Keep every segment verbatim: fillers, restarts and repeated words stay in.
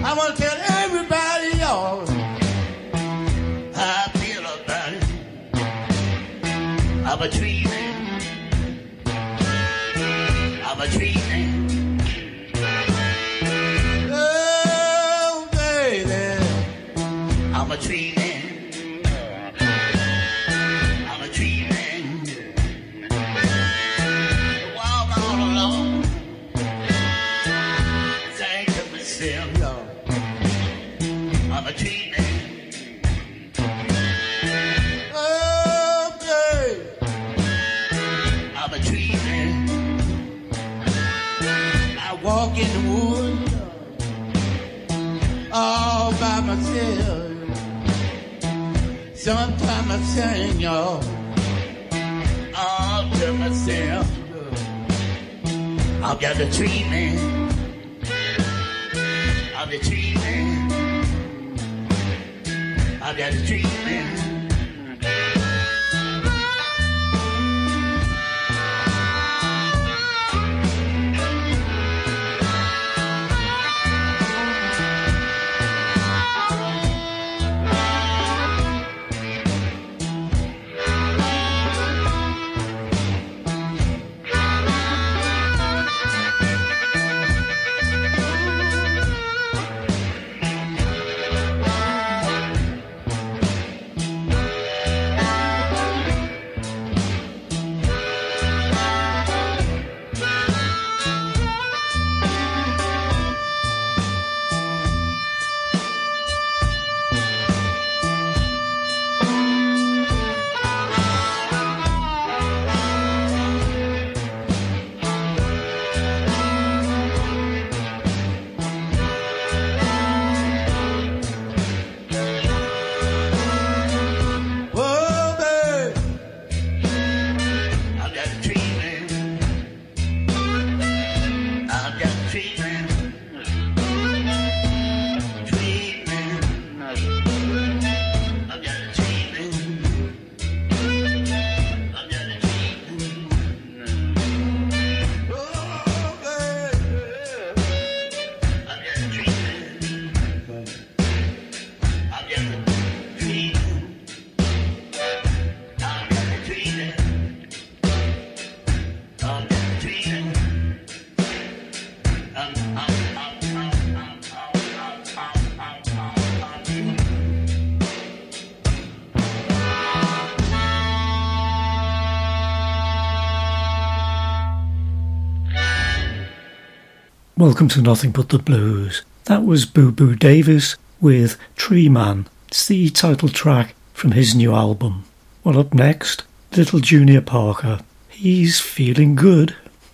I want to tell everybody, y'all, how I feel about it. I'm a tree man. I'm a tree man. Oh, baby, I'm a tree man. I'm a tree man. Walk all alone. Think to myself, y'all, I'm a tree man. Oh, baby, I'm a tree man. I walk in the woods all by myself. Sometimes I sing, y'all, all to myself. I've got the tree man. I'm the tree man. I've got the tree man. Welcome to Nothing But the Blues. That was Boo Boo Davis with Tree Man. It's the title track from his new album. Well, up next, Little Junior Parker. He's feeling good.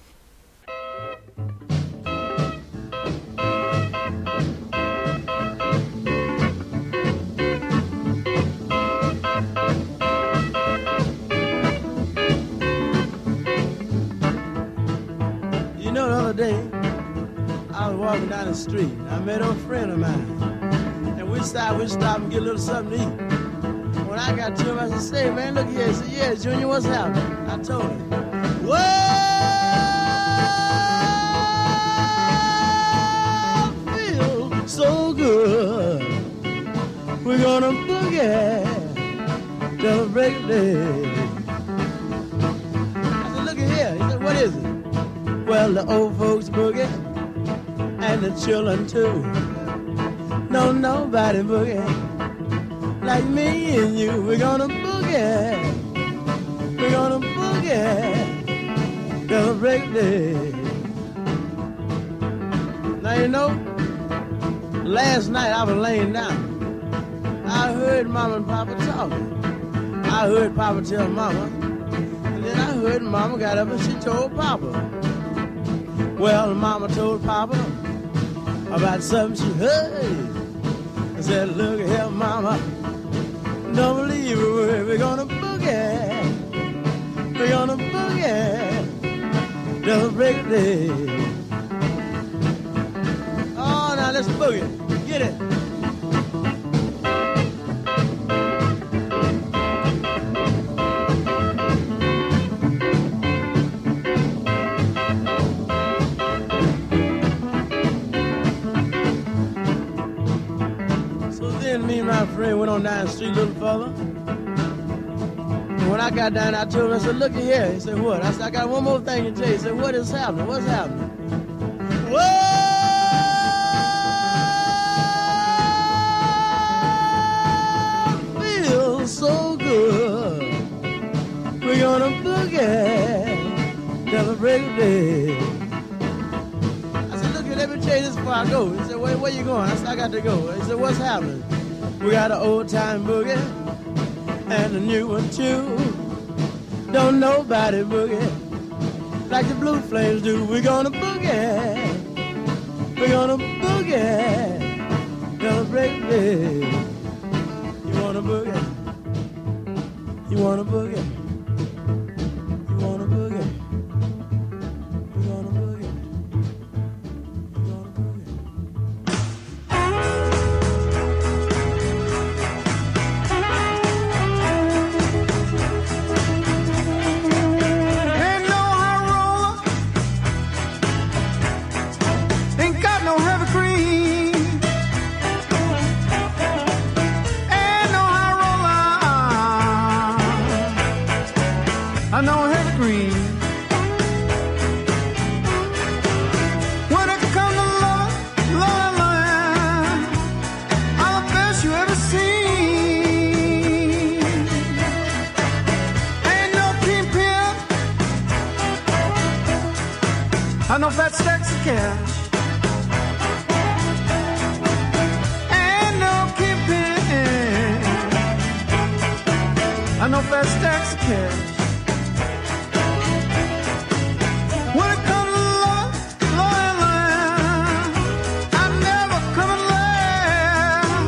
You know, the other day, I was walking down the street. I met a friend of mine, and we stopped. We stopped and get a little something to eat. When I got to him, I said, "Say, man, look here." He said, "Yeah, Junior, what's happening?" I told him, "Whoa, I feel so good. We're gonna boogie till the break of day." I said, "Look at here." He said, "What is it?" "Well, the old folks boogie and the children too. No, nobody boogie like me and you. We're gonna boogie. We're gonna boogie till the break of day." Now, you know, last night I was laying down. I heard Mama and Papa talking. I heard Papa tell Mama. And then I heard Mama got up and she told Papa. Well, Mama told Papa about something she heard. I said, "Look here, Mama, don't believe a word. We're gonna boogie. We're gonna boogie till the break of day." Oh, now let's boogie. Get it. friend went on down the street a little further. And when I got down, I told him, I said, look here. He said, what? I said, I got one more thing to tell you. He said, what is happening? What's happening? Whoa! Feels so good. We're gonna boogie till the break of day. I said, look here, let me tell you this before I go. He said, where, where you going? I said, I got to go. He said, what's happening? We got an old time boogie and a new one too. Don't nobody boogie like the Blue Flames do. We're gonna boogie. We're gonna boogie. Gonna break the day. You wanna boogie? You wanna boogie? You wanna boogie? You wanna boogie? You wanna boogie? Ain't no high roller, ain't got no heavy cream. Ain't no high roller, I know heavy cream. When it comes to love, love, love, I'm the best you ever seen. Ain't no kingpin, I know fat stacks of cash. Ain't no kingpin, I know fat stacks of cash. When it comes to love, love, love, I never come in last.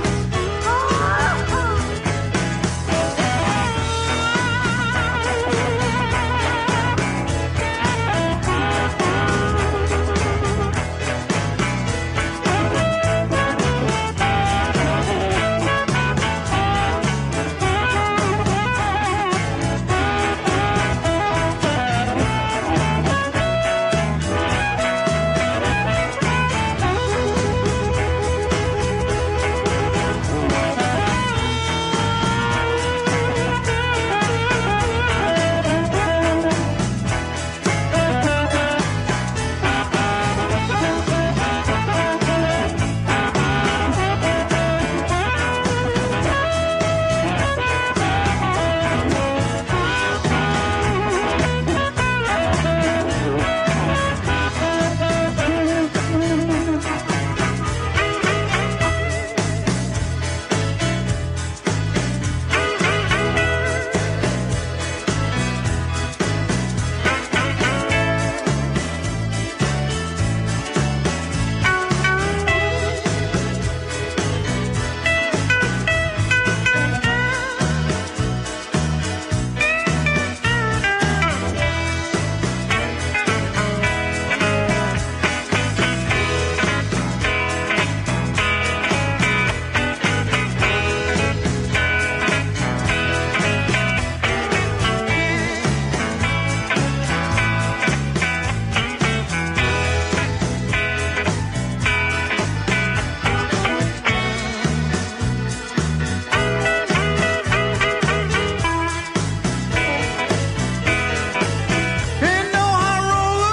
Ain't no high roller,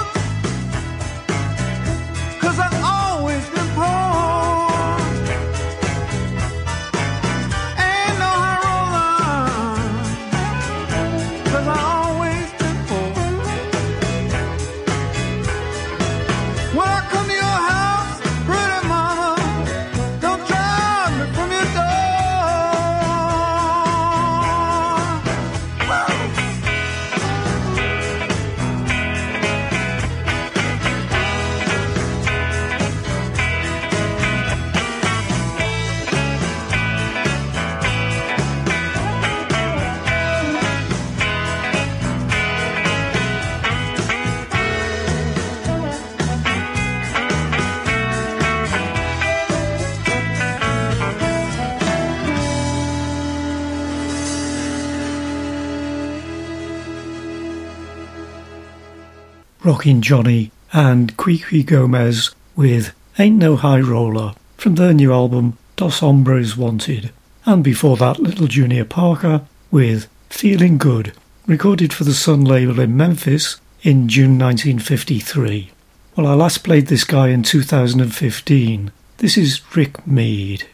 'cause I've always been poor. Ain't no high roller, 'cause I've always been poor. When I come to your house, pretty mama, don't drive me from your door. Whoa. Rockin' Johnny and Quiqui Gomez with Ain't No High Roller from their new album Dos Hombres Wanted. and before that Little Junior Parker with Feeling Good, recorded for the Sun label in Memphis in June nineteen fifty-three. Well, I last played this guy in two thousand fifteen. This is Rick Meade.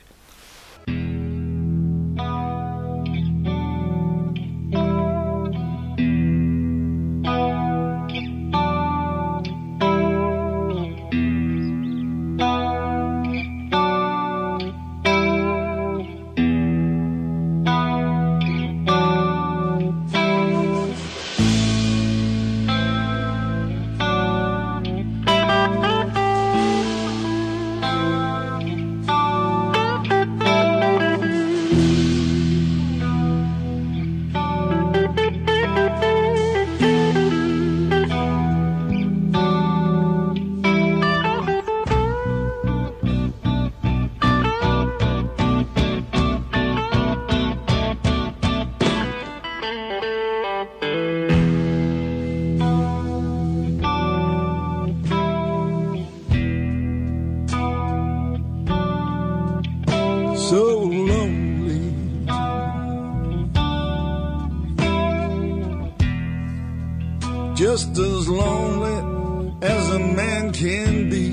Just as lonely as a man can be.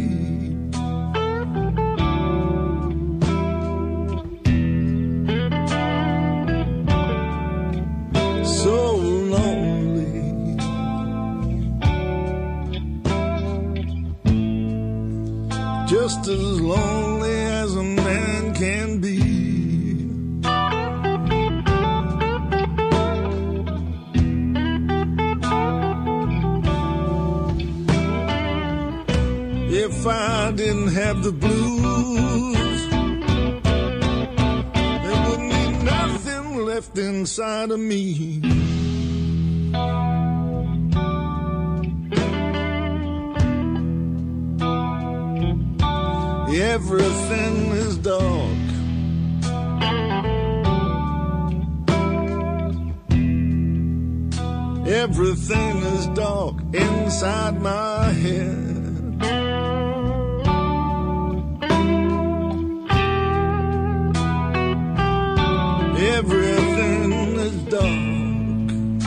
So lonely. Just as lonely as a man can be. If I didn't have the blues, there wouldn't be nothing left inside of me. Everything is dark. Everything is dark inside my head. Everything is dark.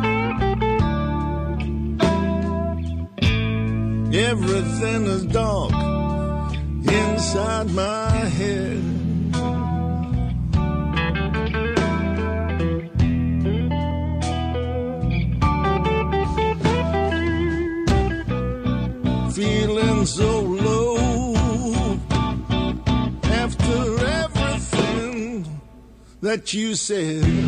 Everything is dark inside my head. Feeling so low after everything that you said.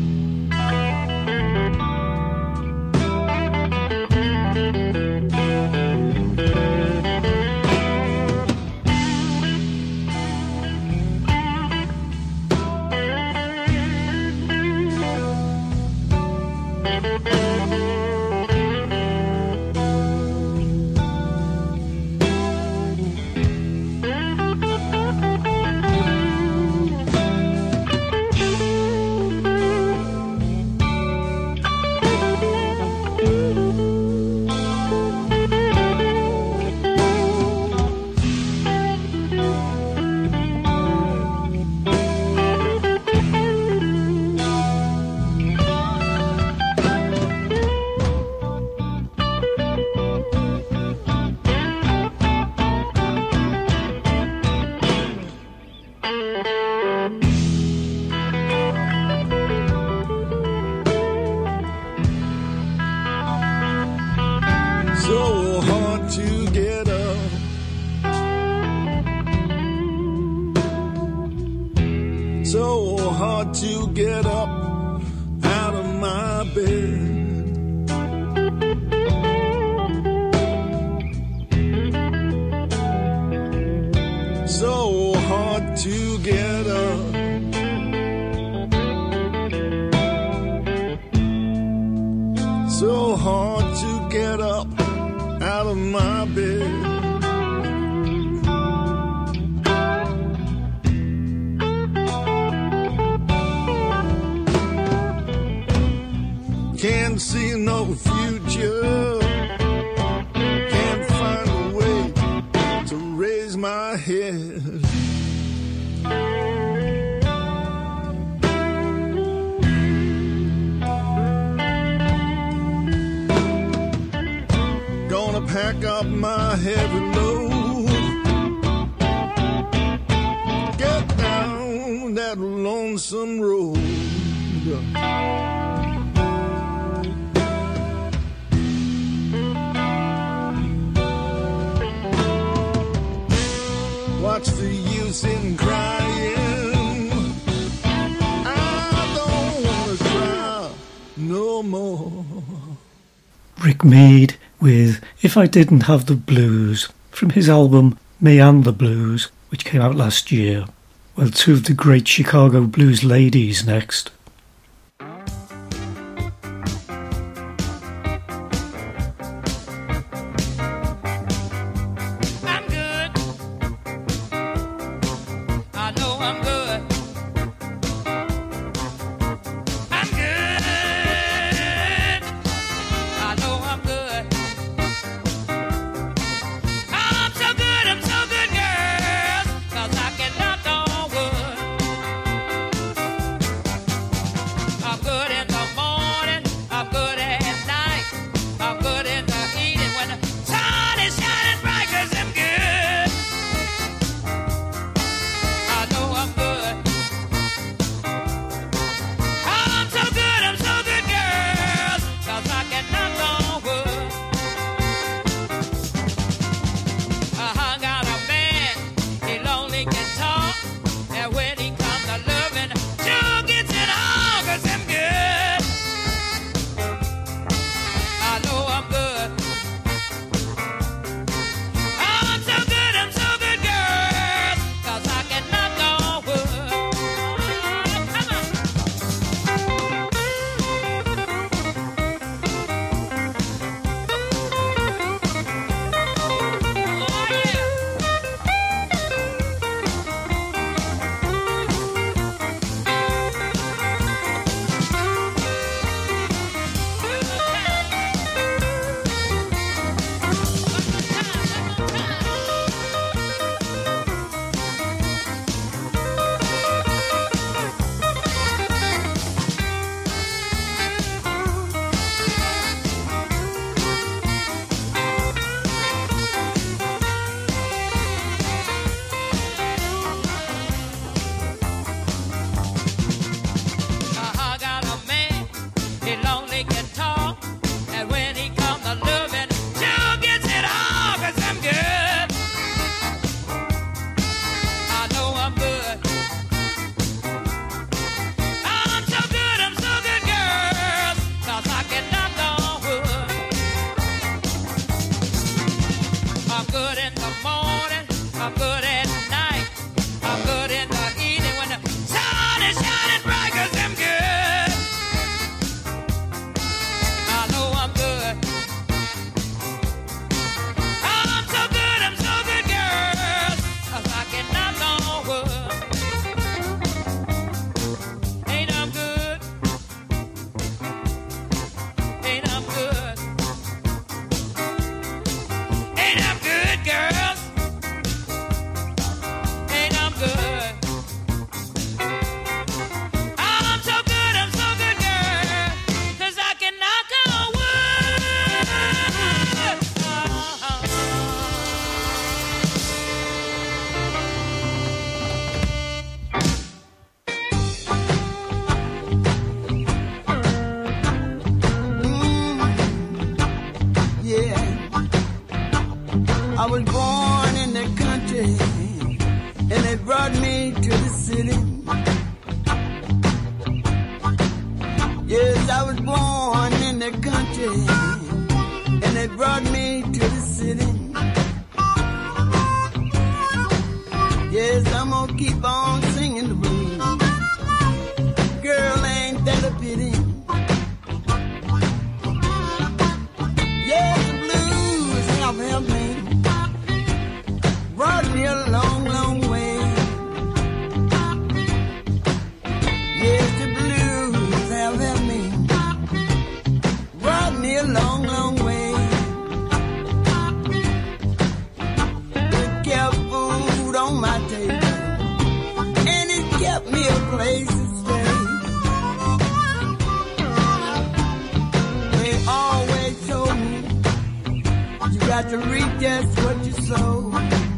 So hard to get up. So hard to get up out of my bed. So hard to get up. So hard to get up out of my bed. Can't see no future. Can't find a way to raise my head. pack up my heavy load, get down that lonesome road. What's the use in crying? I don't want to cry no more. Rick Meade with If I Didn't Have the Blues from his album Me and the Blues, which came out last year. Well, two of the great Chicago blues ladies next. I was born in the country, and they brought me to the city. Yes, I was born in the country, and they brought me to the city. Yes, I'm gonna keep on singing the blues. Girl, ain't that a pity? Yes, the blues have helped me, brought me a long, long way. Yes, the blues have helped me, brought me a long, long way. It kept food on my table, and it kept me a place to stay. They always told me, you got to reap just what you sow.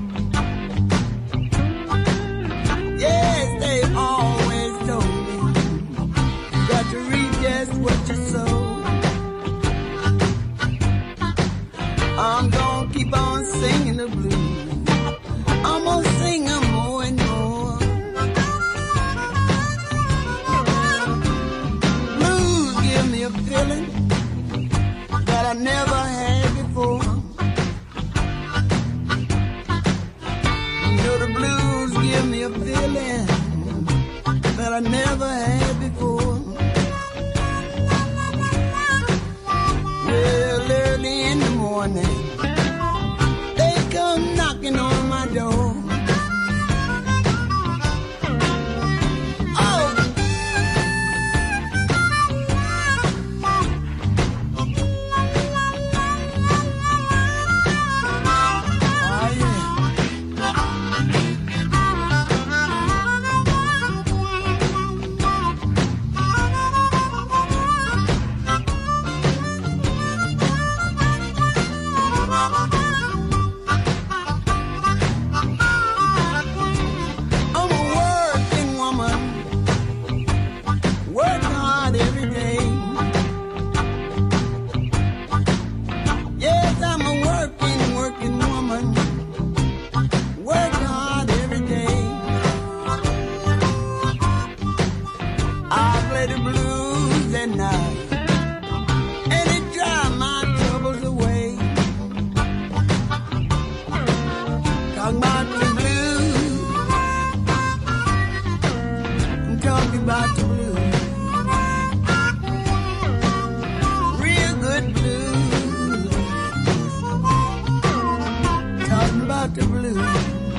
Yes, they always told me, you got to reap just what you sow. I'm gonna keep on singing the blues. I'm gonna sing them more and more. Blues give me a feeling that I never had before. You know the blues give me a feeling that I never had before. Well, early in the morning, they come knocking on my door. Oh, oh yeah. I'm a working woman, work hard every day. Yes, I'm a working, working woman, work hard every day. I play the blues at night, and it drives my troubles away. Talking about the blues, I'm talking about the blues, real good blues. Talking about the blues,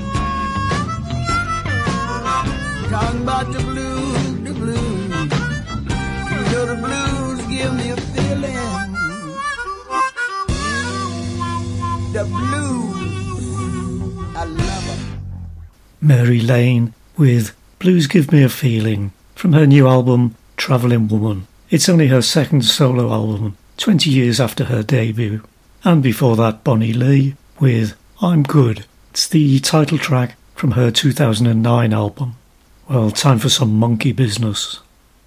talking about the blues, the blues. You know the blues give me a feeling. The blues, I love them. Mary Lane with Blues Give Me a Feeling from her new album Travelling Woman. It's only her second solo album, twenty years after her debut. And before that, Bonnie Lee with I'm Good. It's the title track from her two thousand nine album. Well, time for some monkey business.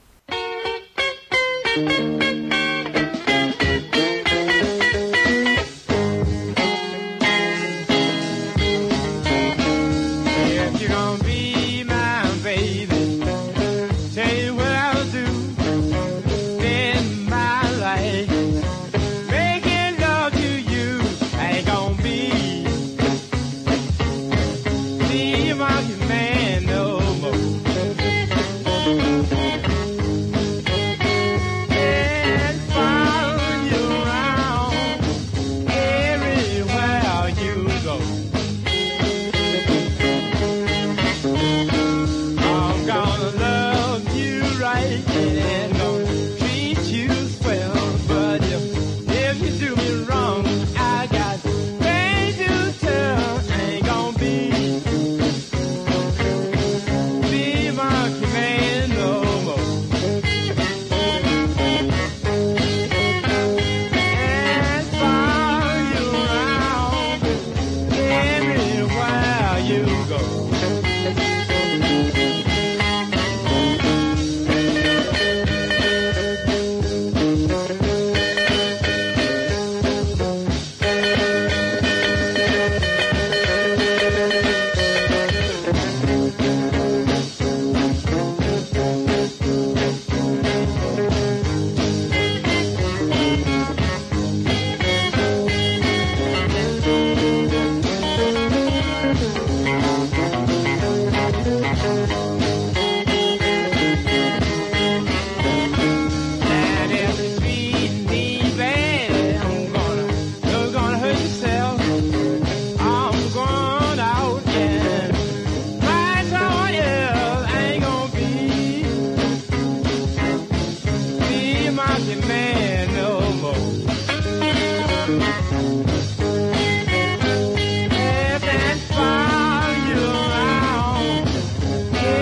If you're gonna be my baby, tell you what I'll do. Spend my life making love to you. I ain't gonna be the monkey man no more. And follow you around everywhere you go. I'm gonna love you right and gonna treat you swell. But if, if you do me wrong, I got things to tell. Ain't gonna be the monkey man no more. And follow you around everywhere you go. And if you treat me bad, I'm gonna, you're gonna hurt yourself. I'm going out and find someone else. I ain't gonna be the monkey man no more. If and follow you around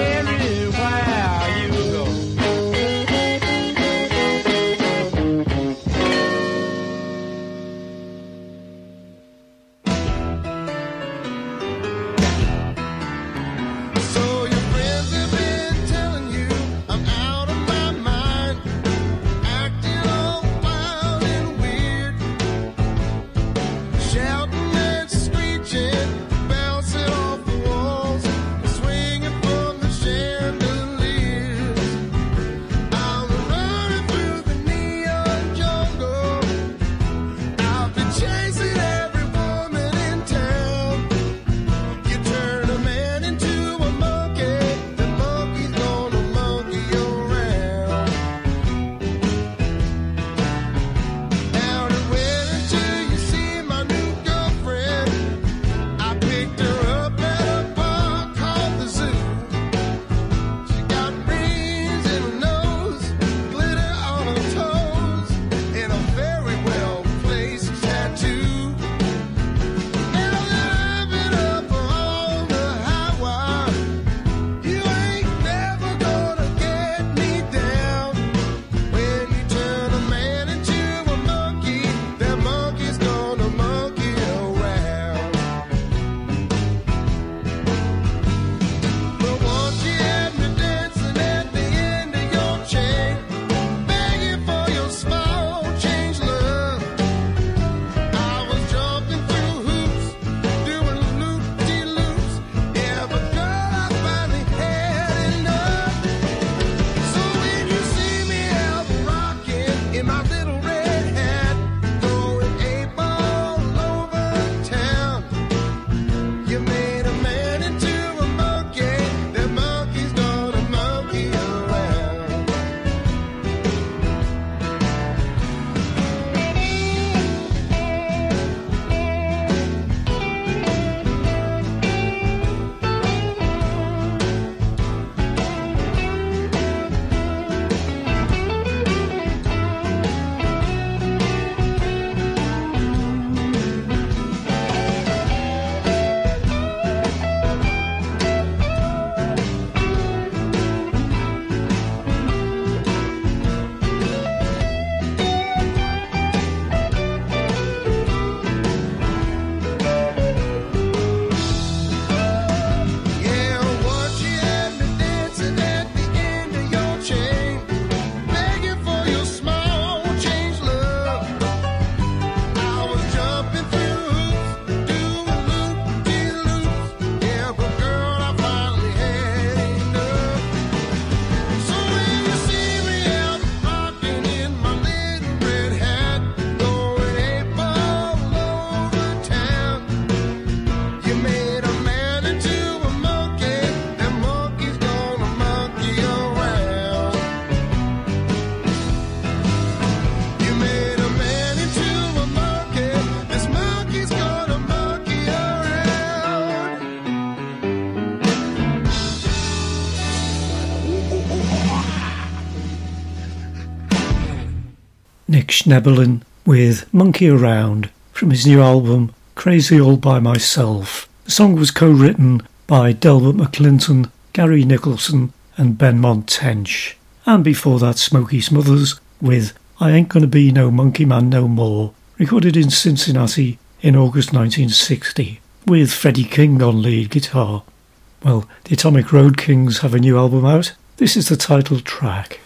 Nick Schnebelin with Monkey Around from his new album Crazy All By Myself. The song was co-written by Delbert McClinton, Gary Nicholson and Benmont Tench. And before that, Smokey Smothers with I Ain't Gonna Be No Monkey Man No More, recorded in Cincinnati in August nineteen sixty, with Freddie King on lead guitar. Well, the Atomic Road Kings have a new album out. This is the title track.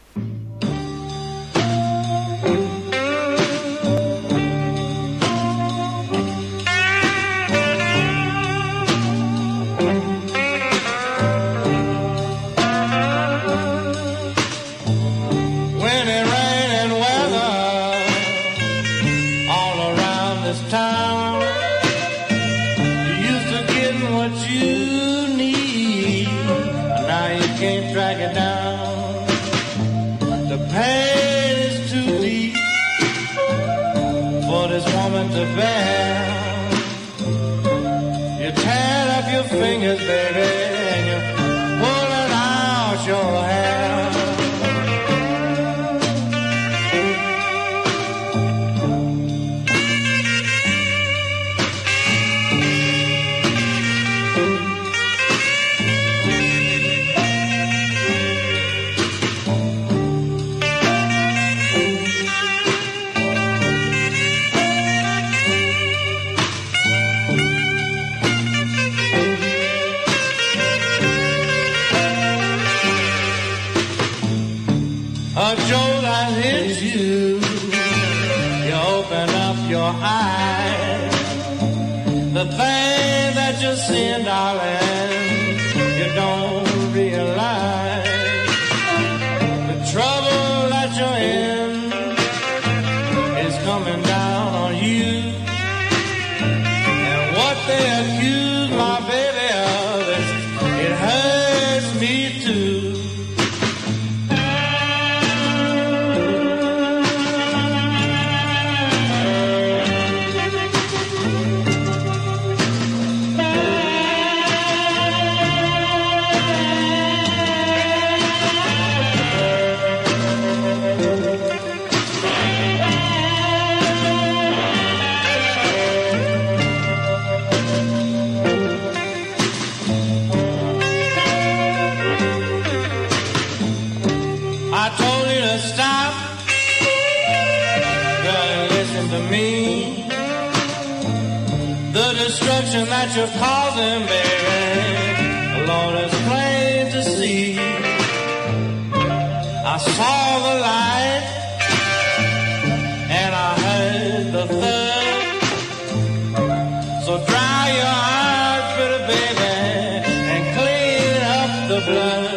That you're causing, baby, Lord, it's plain to see. I saw the light and I heard the thud. So dry your eyes, pretty baby, and clean up the blood.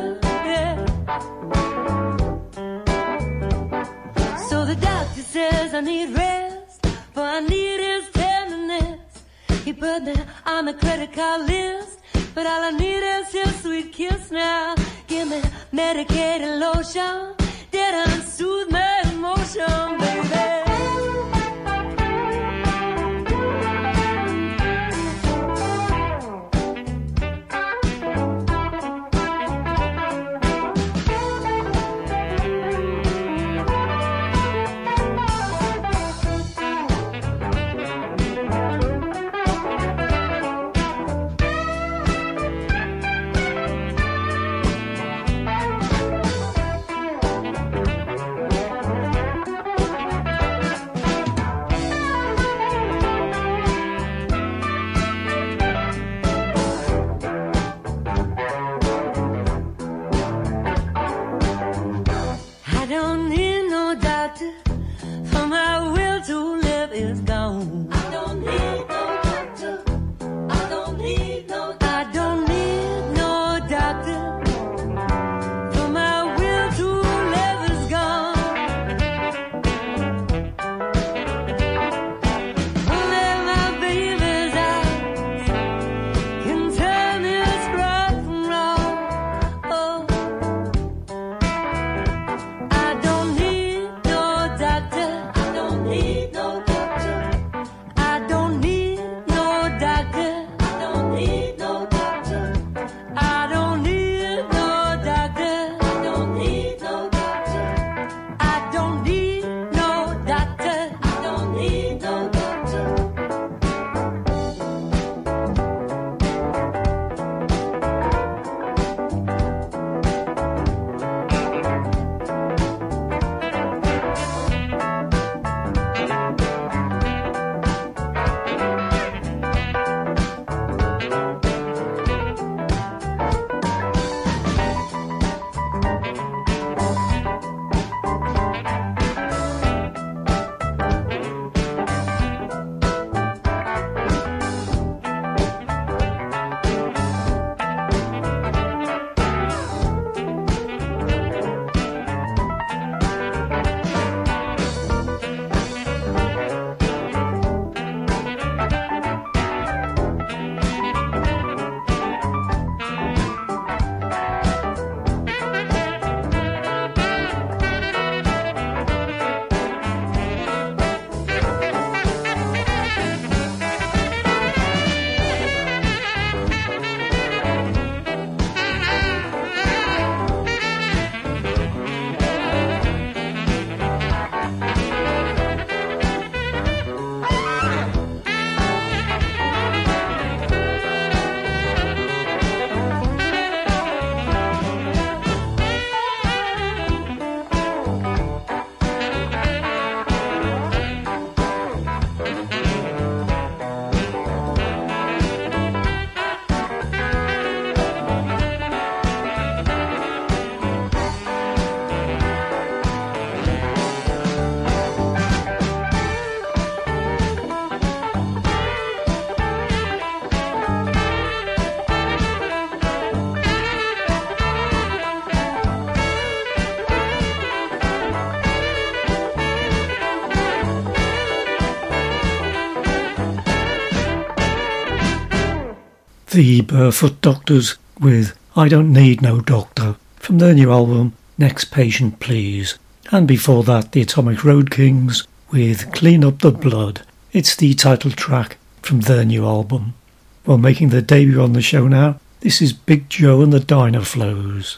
So the doctor says on the credit card list, but all I need is your sweet kiss now. Give me medicated lotion, that unsoothe my emotion, baby. The Barefoot Doctors with I Don't Need No Doctor from their new album Next Patient Please. And before that, the Atomic Road Kings with Clean Up the Blood. It's the title track from their new album. Well, making their debut on the show now, this is Big Joe and the Diner Flows.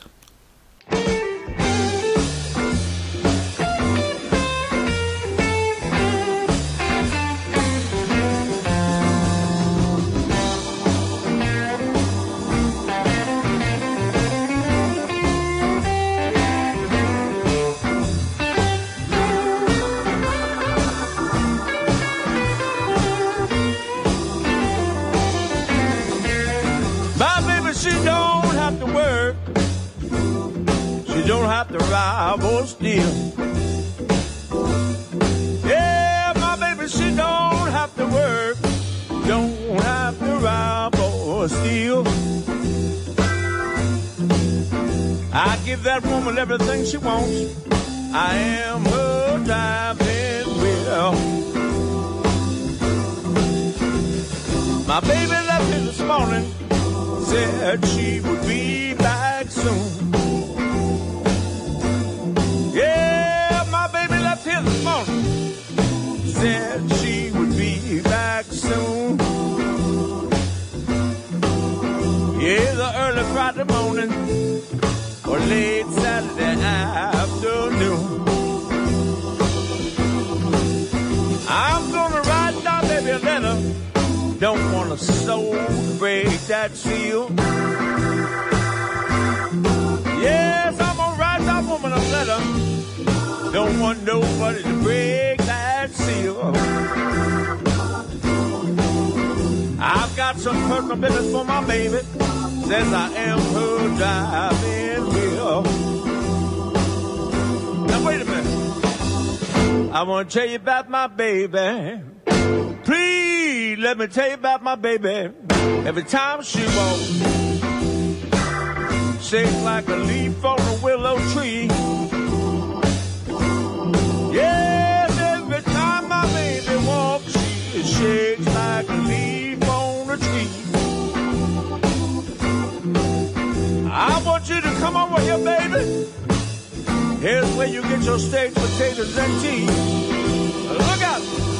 Or steal. Yeah, my baby, she don't have to work, don't have to rob or steal. I give that woman everything she wants. I am her driving wheel. My baby left here this morning, said she would be back soon. Yeah, my baby left here this morning, said she would be back soon. Yeah, the early Friday morning or late Saturday afternoon. I'm gonna write down baby a letter. Don't want a soul to break that seal. Yes, I'm gonna write that woman a letter. Don't want nobody to break that seal. I've got some personal business for my baby. Says I am her driving wheel. Now wait a minute. I want to tell you about my baby. Please let me tell you about my baby. Every time she walks, shakes like a leaf on a willow tree. Yes, every time my baby walks, she shakes like a leaf on a tree. I want you to come over here, baby. Here's where you get your steaks, potatoes, and cheese. Look out.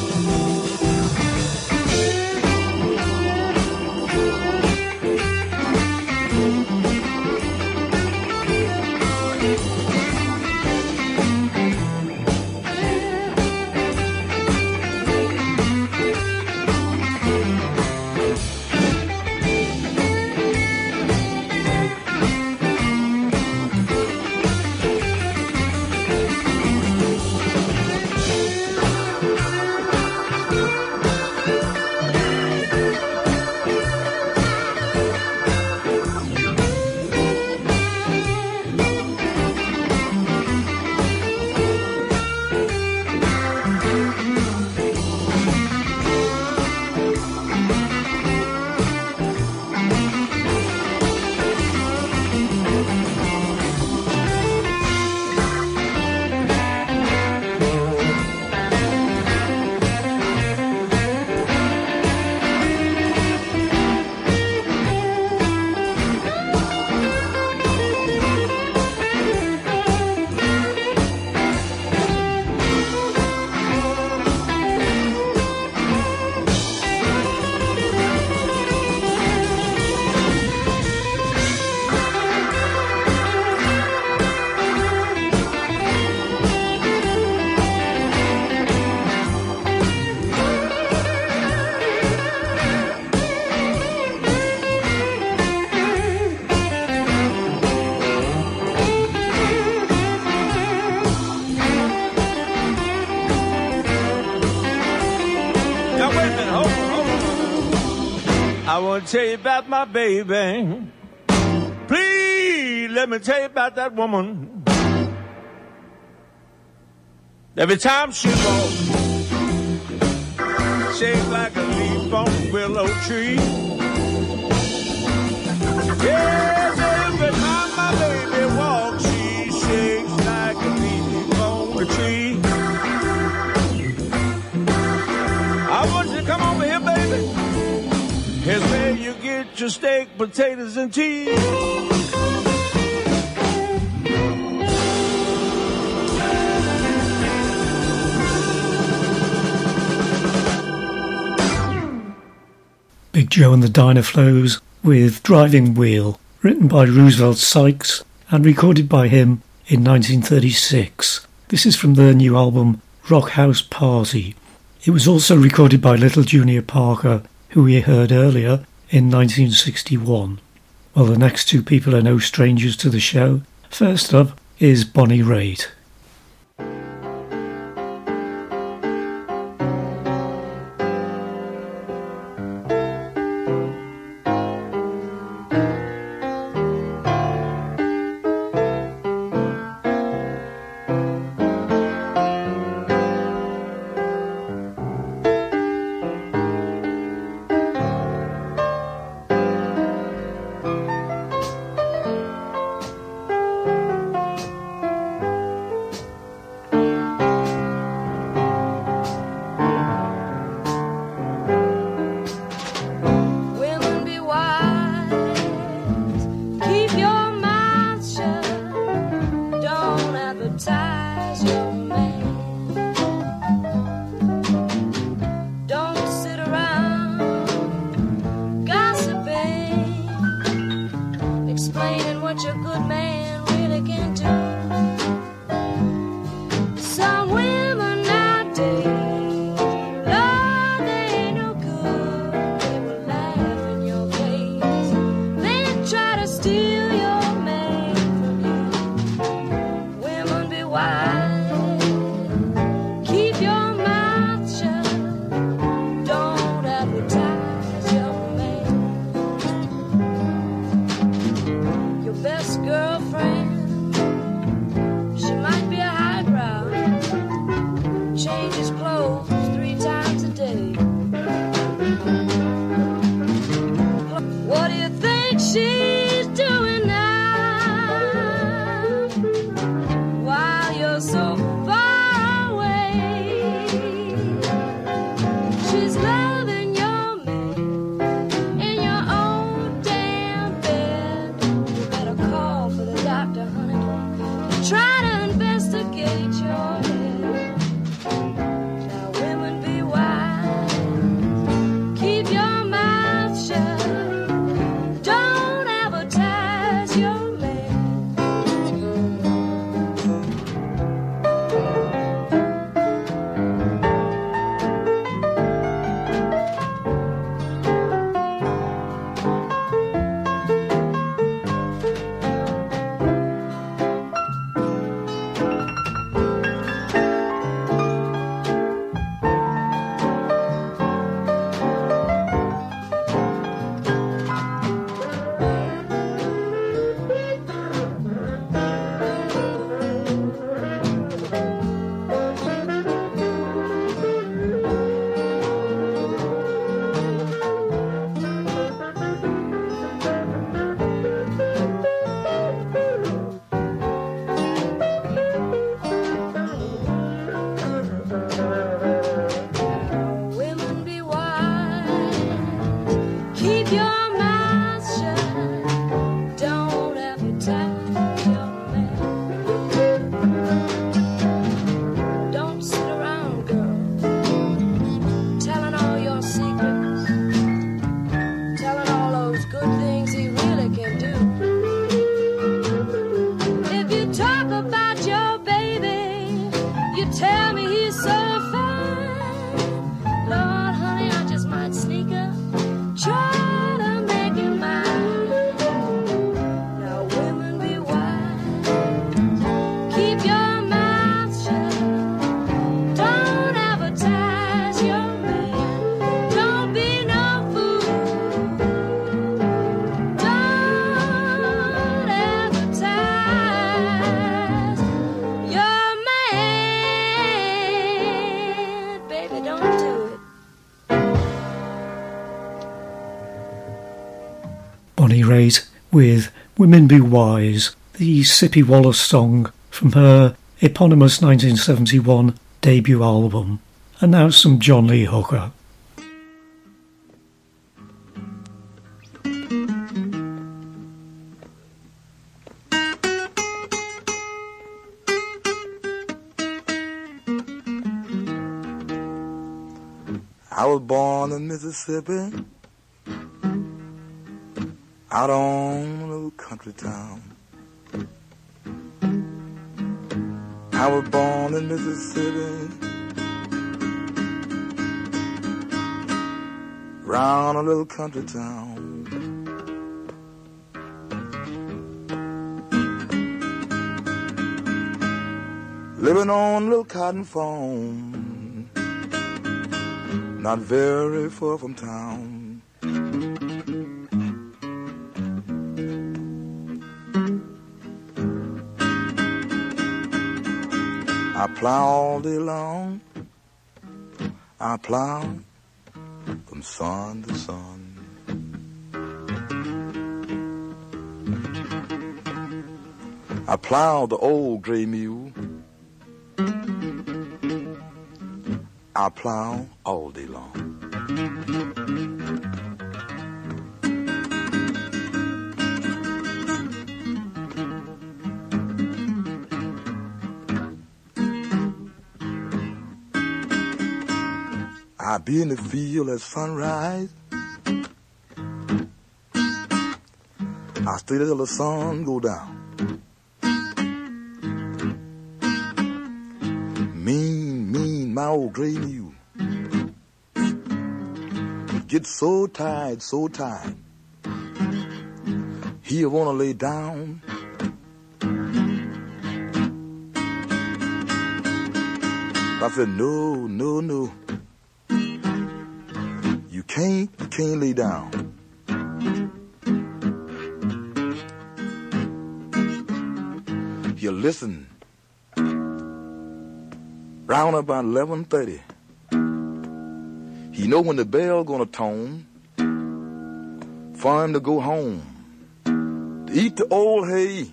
I want to tell you about my baby. Please let me tell you about that woman. Every time she walks, shakes like a leaf on a willow tree. Yes, every time my baby walks, she shakes like a leaf on a tree. I want you to come over here, baby. Here's where you get your steak, potatoes, and cheese. Big Joe and the Dynaflows with Driving Wheel, written by Roosevelt Sykes and recorded by him in nineteen thirty-six. This is from their new album Rock House Party. It was also recorded by Little Junior Parker, who we heard earlier, in nineteen sixty-one. Well, the next two people are no strangers to the show. First up is Bonnie Raitt. good man really can do. Some women nowadays, Lord, they ain't no good. They will laugh in your face, then try to steal your man from you. Women, be wise, keep your mouth shut, don't advertise your man. Your best girlfriend, she might be a highbrow, changes clothes three times a day. What do you think she's doing now while you're so far away? She's loving your man in your own damn bed. You better call for the doctor, honey. Try to investigate your head. Now, women, be wise. Keep your mouth shut. Don't advertise your man. Women, be wise. Keep your mouth shut. Don't advertise your man. Don't sit around, girl, telling all your secrets, telling all those good things he really can do. If you talk about your baby, you tell me he's so fine. Lord, honey, I just might sneak up, try to make him mine. Now, women, be wise. Keep your mouth shut. Don't advertise your man. Don't be no fool. Don't advertise your man. Baby, don't do it. Bonnie Raitt with Women Be Wise, the Sippy Wallace song from her eponymous nineteen seventy-one debut album. And now some John Lee Hooker. I was born in Mississippi, out on a little country town. I was born in Mississippi, round a little country town. Living on a little cotton farm, not very far from town. I plow all day long, I plow from sun to sun. I plow the old gray mule, I plow all day long. I be in the field at sunrise, I stay till the sun go down. Mean, mean, my old gray mule. Get so tired, so tired. He'll wanna lay down. I said, no, no, no. You can't, you can't lay down. He'll listen. Round about eleven thirty. He know when the bell gonna tone for him to go home, to eat the old hay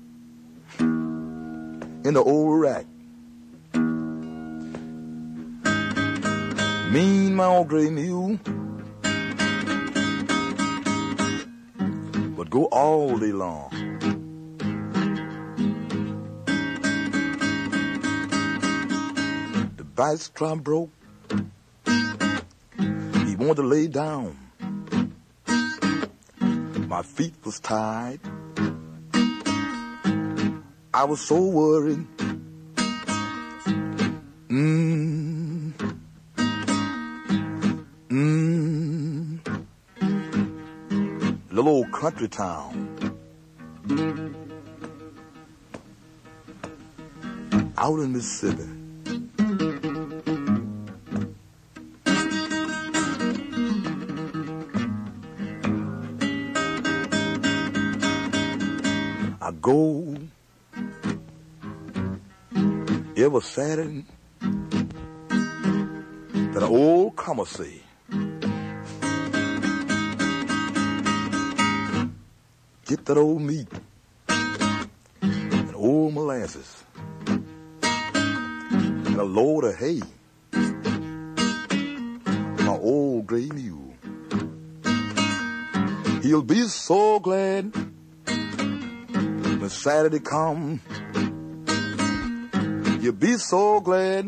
in the old rack. Mean, my old gray mule, but go all day long. The vice trap broke. He wanted to lay down. My feet was tied. I was so worried. Mmm. Mmm. Little old country town. Out in Mississippi. I go every Saturday to the old commissary. Get that old meat and old molasses and a load of hay. My old gray mule. He'll be so glad when Saturday come. You'll be so glad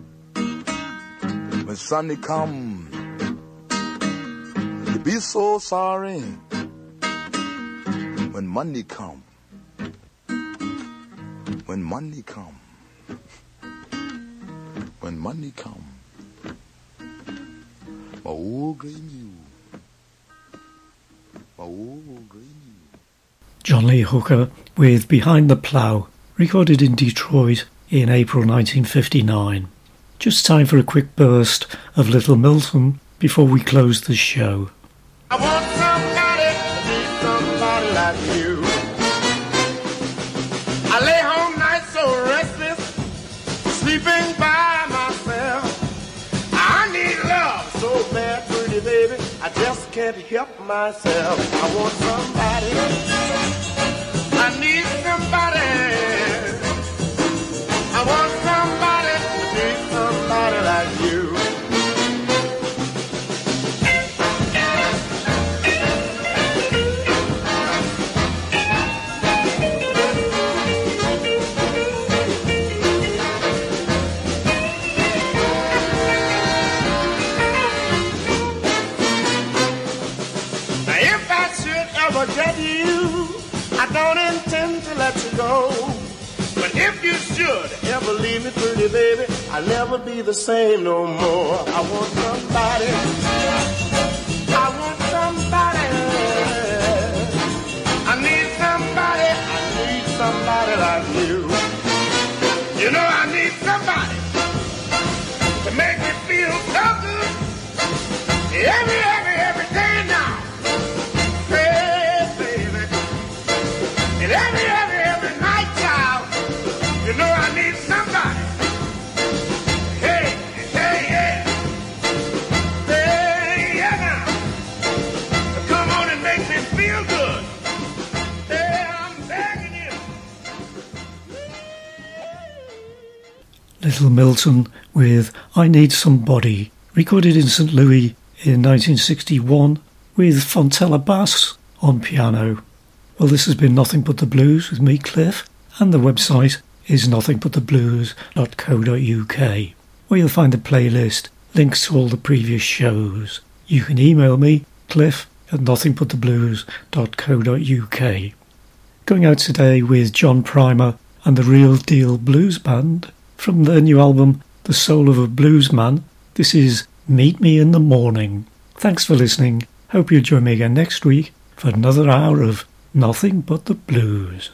when Sunday come. You'll be so sorry when Monday come. When Monday come. When Monday come. My old gray mule. My old gray mule. John Lee Hooker with Behind the Plough, recorded in Detroit in April nineteen fifty-nine. Just time for a quick burst of Little Milton before we close the show. I want somebody to be somebody like you. I lay home nights so restless, sleeping by myself. I need love so bad, pretty baby, I just can't help myself. I want somebody, I need somebody, I want somebody to be somebody like you. Get you, I don't intend to let you go. But if you should ever leave me, pretty baby, I'll never be the same no more. I want somebody, I want somebody, I need somebody, I need somebody like you. You know I need somebody to make me feel so good every, every, every day now. And every, every, every night, child, you know I need somebody. Hey, hey, yeah. Hey, yeah, now. So come on and make me feel good. Hey, I'm begging you. Little Milton with I Need Somebody, recorded in Saint Louis in nineteen sixty-one with Fontella Bass on piano. Well, this has been Nothing But the Blues with me, Cliff, and the website is nothing but the blues dot co dot uk, where you'll find a playlist, links to all the previous shows. You can email me, Cliff, at nothing but the blues dot co dot uk. going out today with John Primer and the Real Deal Blues Band from their new album The Soul of a Blues Man. This is Meet Me in the Morning. Thanks for listening. Hope you join me again next week for another hour of Nothing But the Blues.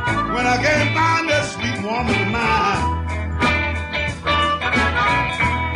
I can't find that sweet woman of mine.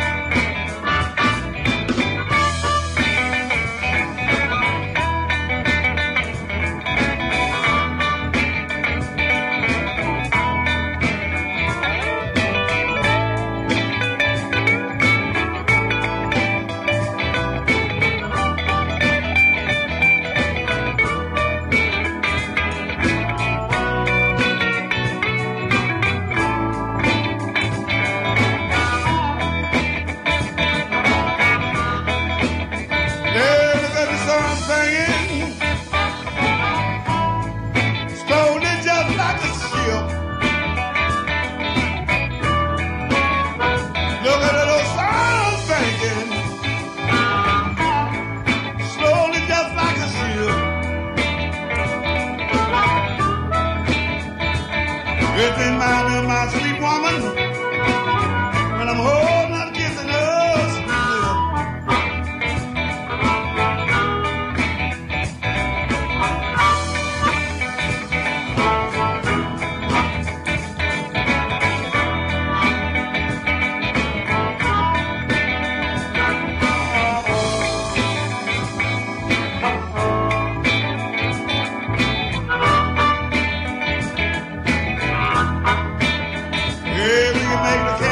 make the